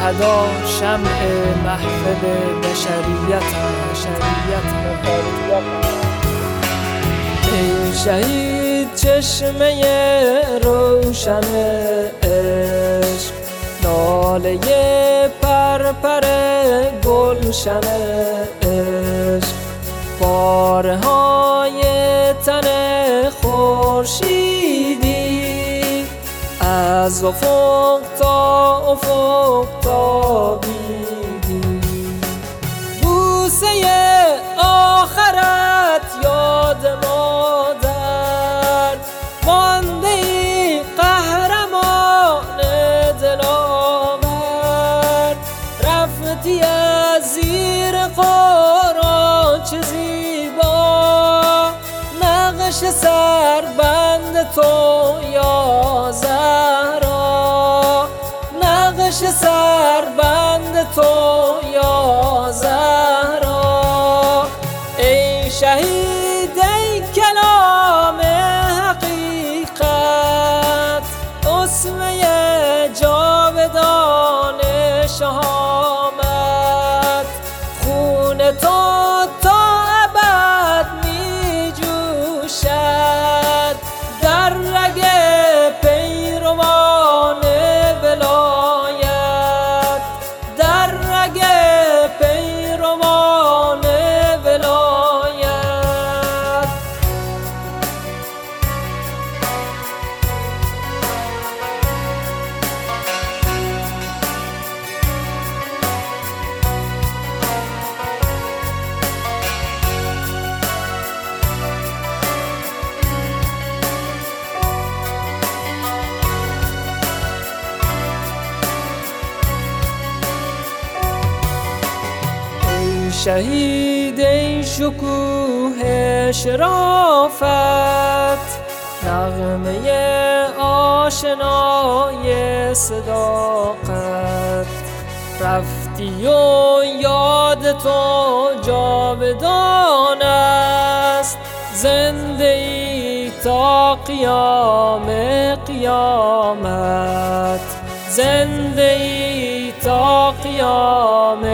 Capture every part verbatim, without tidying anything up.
شهدا شمع محفل بشریت ای شهید چشمه روشن عشق، لاله پرپر گلشن عشق، پاره های تن خورشیدی از افق تا افق تابیدی. بوسه آخرت یاد مادر مانده ای قهرمان دلاور، رفتی از زیر قرآن چه زیبا، نقش سربند تو یا زهرا، نقش سربند تو یا زهرا. ای شهید ای کلام حقیقت، اسمه جاودان شهامت، خون تو تا ابد می جوشد در رگ پیروان ولایت، در رگ پیروان ولایت. شهید ای شکوه شرافت، نغمه آشنای صداقت، رفتی و یاد تو جاودان است، زنده ای تا قیام قیامت، زنده ای تا قیام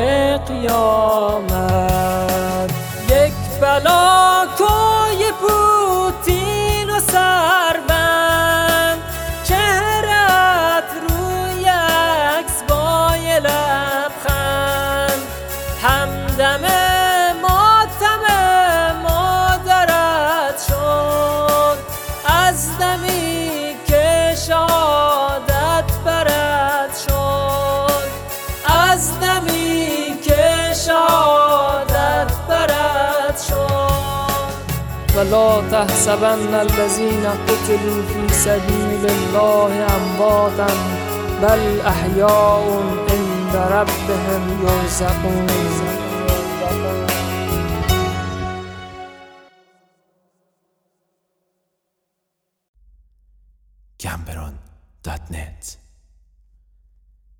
قیامت. یک بلا کوی پوتین و سربند، چهرت روی عکس با یه لبخند، همدم ماتم مادرت شد، از دمی که شهادت برت شد، از دمی که شهادت برت شد. ولا تحسبن الذين قتلوا في سبيل الله امواتا بل احیاء عند ربهم یرزقون. گمبران دات نت